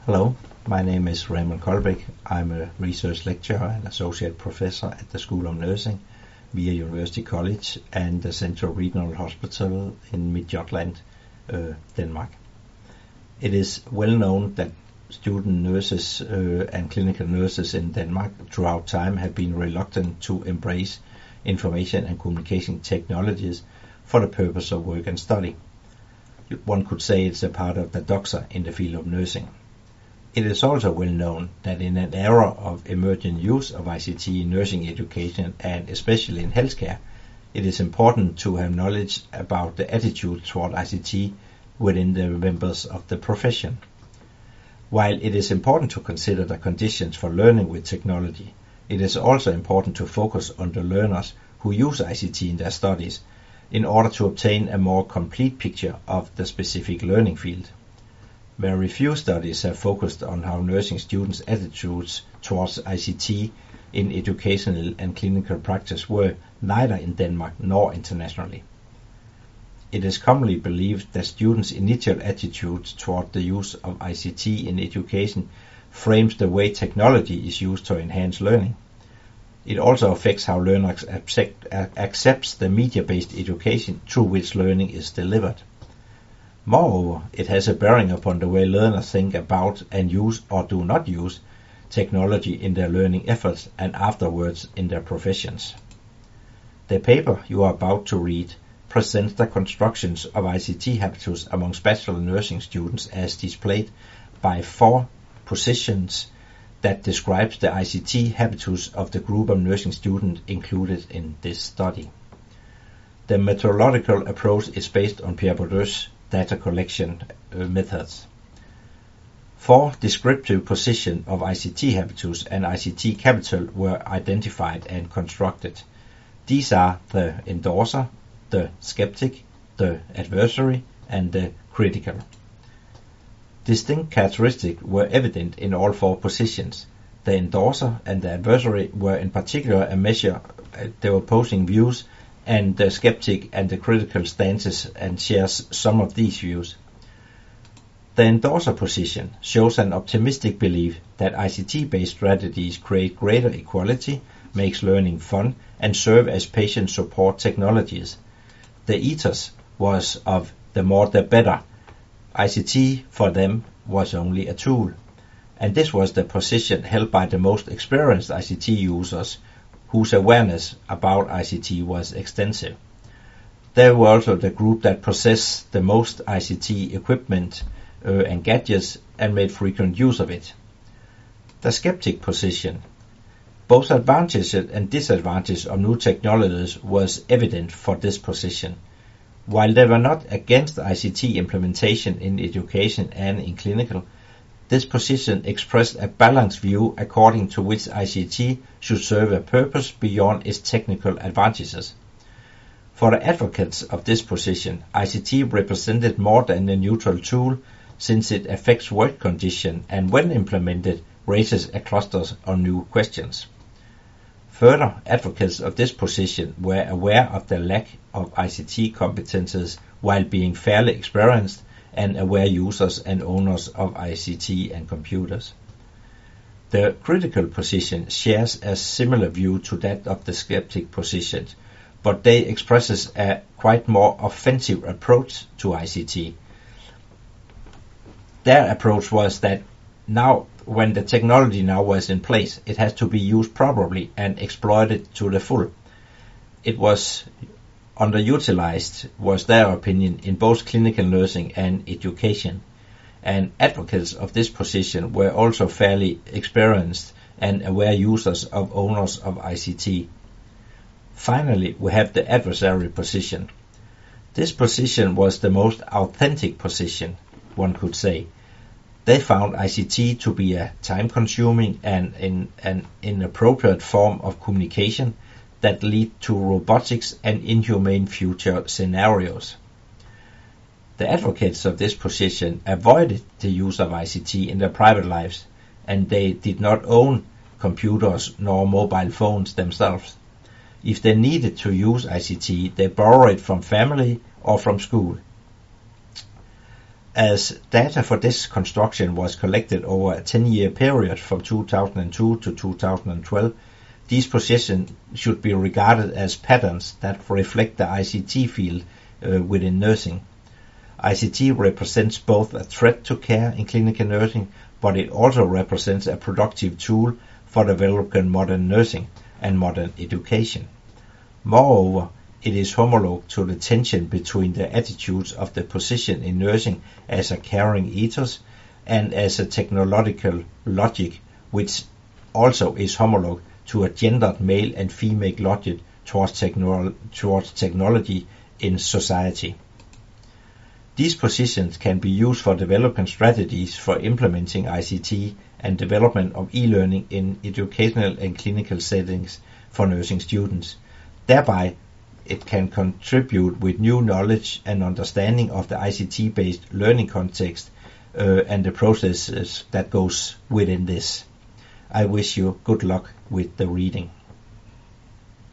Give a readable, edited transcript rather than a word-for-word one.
Hello, my name is Raymond Kolbeck. I'm a research lecturer and associate professor at the School of Nursing, VIA University College and the Central Regional Hospital in Midtjylland, Denmark. It is well known that student nurses and clinical nurses in Denmark throughout time have been reluctant to embrace information and communication technologies for the purpose of work and study. One could say it's a part of the doxa in the field of nursing. It is also well known that in an era of emerging use of ICT in nursing education and especially in healthcare, it is important to have knowledge about the attitude toward ICT within the members of the profession. While it is important to consider the conditions for learning with technology, it is also important to focus on the learners who use ICT in their studies in order to obtain a more complete picture of the specific learning field. Very few studies have focused on how nursing students' attitudes towards ICT in educational and clinical practice were, neither in Denmark nor internationally. It is commonly believed that students' initial attitudes toward the use of ICT in education frames the way technology is used to enhance learning. It also affects how learners accept the media-based education through which learning is delivered. Moreover, it has a bearing upon the way learners think about and use or do not use technology in their learning efforts and afterwards in their professions. The paper you are about to read presents the constructions of ICT habitus among bachelor nursing students as displayed by 4 positions that describes the ICT habitus of the group of nursing students included in this study. The methodological approach is based on Pierre Bourdieu's data collection methods. 4 descriptive positions of ICT habitus and ICT capital were identified and constructed. These are the endorser, the skeptic, the adversary, and the critical. Distinct characteristics were evident in all 4 positions. The endorser and the adversary were in particular a measure the opposing views, and the skeptic and the critical stances and shares some of these views. The endorser position shows an optimistic belief that ICT-based strategies create greater equality, makes learning fun, and serve as patient support technologies. The ethos was of the more the better. ICT for them was only a tool. And this was the position held by the most experienced ICT users whose awareness about ICT was extensive. They were also the group that possessed the most ICT equipment and gadgets and made frequent use of it. The skeptic position. Both advantages and disadvantages of new technologies was evident for this position. While they were not against ICT implementation in education and in clinical, this position expressed a balanced view according to which ICT should serve a purpose beyond its technical advantages. For the advocates of this position, ICT represented more than a neutral tool since it affects work conditions and when implemented raises a cluster of new questions. Further, advocates of this position were aware of the lack of ICT competences while being fairly experienced and aware users and owners of ICT and computers. The critical position shares a similar view to that of the skeptic position, but they expresses a quite more offensive approach to ICT. Their approach was that now, when the technology now was in place, it has to be used properly and exploited to the full. It was underutilized, was their opinion, in both clinical nursing and education, and advocates of this position were also fairly experienced and aware users of owners of ICT. Finally, we have the adversary position. This position was the most authentic position, one could say. They found ICT to be a time-consuming and an inappropriate form of communication that lead to robotics and inhumane future scenarios. The advocates of this position avoided the use of ICT in their private lives, and they did not own computers nor mobile phones themselves. If they needed to use ICT, they borrowed it from family or from school. As data for this construction was collected over a 10-year period from 2002 to 2012, these positions should be regarded as patterns that reflect the ICT field within nursing. ICT represents both a threat to care in clinical nursing, but it also represents a productive tool for developing modern nursing and modern education. Moreover, it is homolog to the tension between the attitudes of the position in nursing as a caring ethos and as a technological logic, which also is homolog to a gendered male and female logic towards technology in society. These positions can be used for development strategies for implementing ICT and development of e-learning in educational and clinical settings for nursing students. Thereby, it can contribute with new knowledge and understanding of the ICT-based learning context and the processes that goes within this. I wish you good luck with the reading.